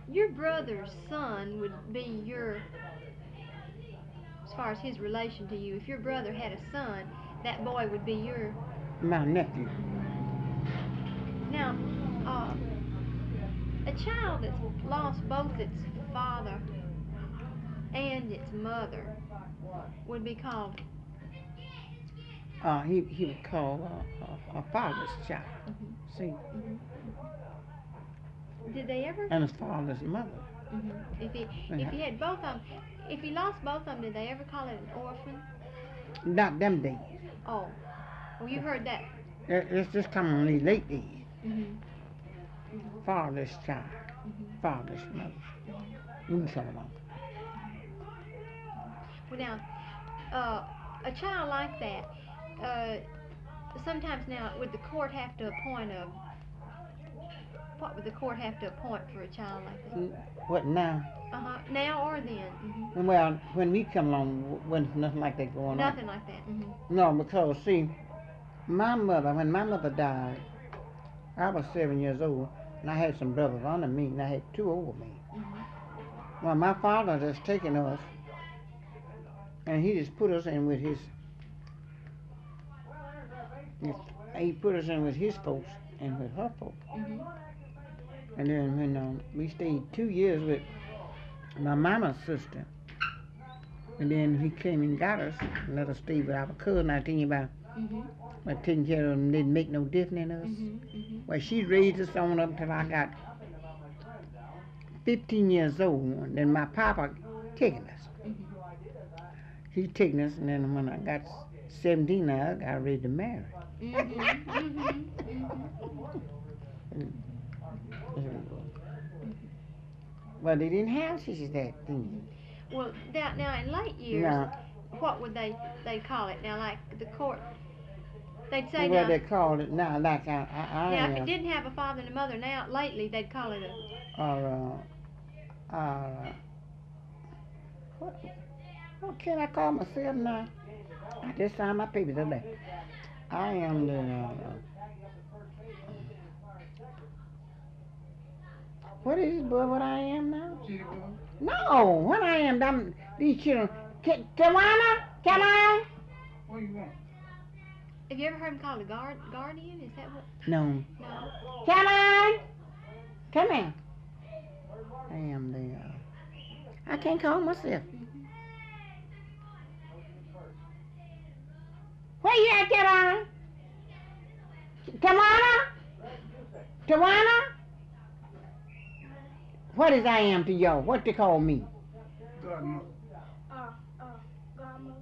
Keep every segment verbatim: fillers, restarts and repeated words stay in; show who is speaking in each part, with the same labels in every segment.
Speaker 1: your brother's son would be your, as far as his relation to you, if your brother had a son, that boy would be your...
Speaker 2: My nephew.
Speaker 1: Now, uh, a child that's lost both its father and its mother would be called...
Speaker 2: Uh, he, he would call uh, a, a fatherless child.
Speaker 1: Mm-hmm.
Speaker 2: See?
Speaker 1: Mm-hmm. Did they ever...
Speaker 2: And his fatherless mother.
Speaker 1: Mm-hmm. If he if he had both of them, if he lost both of them, did they ever call it an orphan?
Speaker 2: Not them days.
Speaker 1: Oh, well, you heard that.
Speaker 2: It, it's just coming on these late days.
Speaker 1: Mm-hmm. Mm-hmm.
Speaker 2: Fatherless child.
Speaker 1: Mm-hmm.
Speaker 2: Fatherless mother.
Speaker 1: Mm-hmm.
Speaker 2: You come along.
Speaker 1: Well, now, uh, a child like that, uh, sometimes now, would the court have to appoint a... What would the court have to appoint for a child like that?
Speaker 2: What now?
Speaker 1: Uh-huh. Now or then? Mm-hmm.
Speaker 2: Well, when we come along, when nothing like that going
Speaker 1: Nothing
Speaker 2: on.
Speaker 1: like that. Mm-hmm.
Speaker 2: No, because see, my mother, when my mother died, I was seven years old, and I had some brothers under me, and I had two over me.
Speaker 1: Mm-hmm.
Speaker 2: Well, my father just taken us, and he just put us in with his, his he put us in with his folks and with her folks.
Speaker 1: Mm-hmm.
Speaker 2: And then when um, we stayed two years with my mama's sister, and then he came and got us and let us stay with our cousin. I tell you about,
Speaker 1: Mm-hmm.
Speaker 2: but taking care of them didn't make no difference in us.
Speaker 1: Mm-hmm. Mm-hmm.
Speaker 2: Well, she raised us on up till I got fifteen years old. And then my papa taking us.
Speaker 1: Mm-hmm.
Speaker 2: He taking us, and then when I got seventeen, I got ready to marry.
Speaker 1: Mm-hmm. Mm-hmm. Mm-hmm.
Speaker 2: Well, they didn't have such as that thing.
Speaker 1: Well, now, now in late years,
Speaker 2: No.
Speaker 1: what would they they call it? Now, like the court, they'd say
Speaker 2: Well,
Speaker 1: now.
Speaker 2: they call it now, like I, I, I
Speaker 1: Now, if
Speaker 2: am,
Speaker 1: it didn't have a father and a mother, now lately they'd call it a...
Speaker 2: or uh, uh, what, what can I call myself now? I just signed my papers today. I am the, uh, what is it, boy, what I am now? No, what I am, them, these children. K- Tawana, come on.
Speaker 3: What do you want?
Speaker 1: Have you ever heard them called a guard guardian? Is that what?
Speaker 2: No.
Speaker 1: No.
Speaker 2: Come on. Come here. I am the, uh, I can't call myself.
Speaker 1: Mm-hmm.
Speaker 2: Where you at, Tawana? Tawana? Tawana? What is I am to y'all? What they call me?
Speaker 3: Godmother.
Speaker 1: Uh, uh, godmother.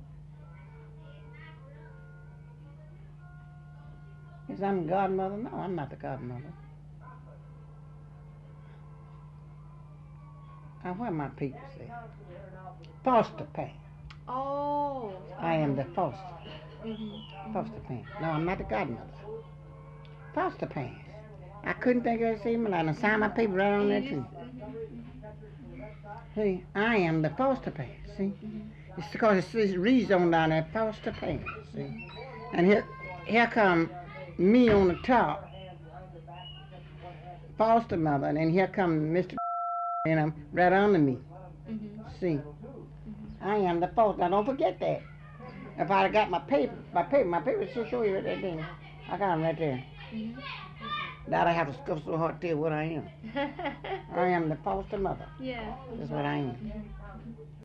Speaker 2: Is I'm godmother? No, I'm not the godmother. Uh, what my people say? Foster parent.
Speaker 1: Oh.
Speaker 2: I am the foster.
Speaker 1: Mm-hmm.
Speaker 2: Foster parent. No, I'm not the godmother. Foster parent. I couldn't think of it, see, but I signed my paper right on there too. See, I am the foster parent, see?
Speaker 1: Mm-hmm.
Speaker 2: It's because it says reads on down there, foster parent, see? And here, here come me on the top, foster mother, and then here come Mister and I'm right under me,
Speaker 1: Mm-hmm.
Speaker 2: see?
Speaker 1: Mm-hmm.
Speaker 2: I am the foster. Now don't forget that. If I'd got my paper, my paper, my paper should show you right there, then. I got them right there.
Speaker 1: Mm-hmm.
Speaker 2: Now I have to scuff so hard to tell what I am. I am the foster mother.
Speaker 1: Yeah.
Speaker 2: That's what I am.
Speaker 1: Mm-hmm.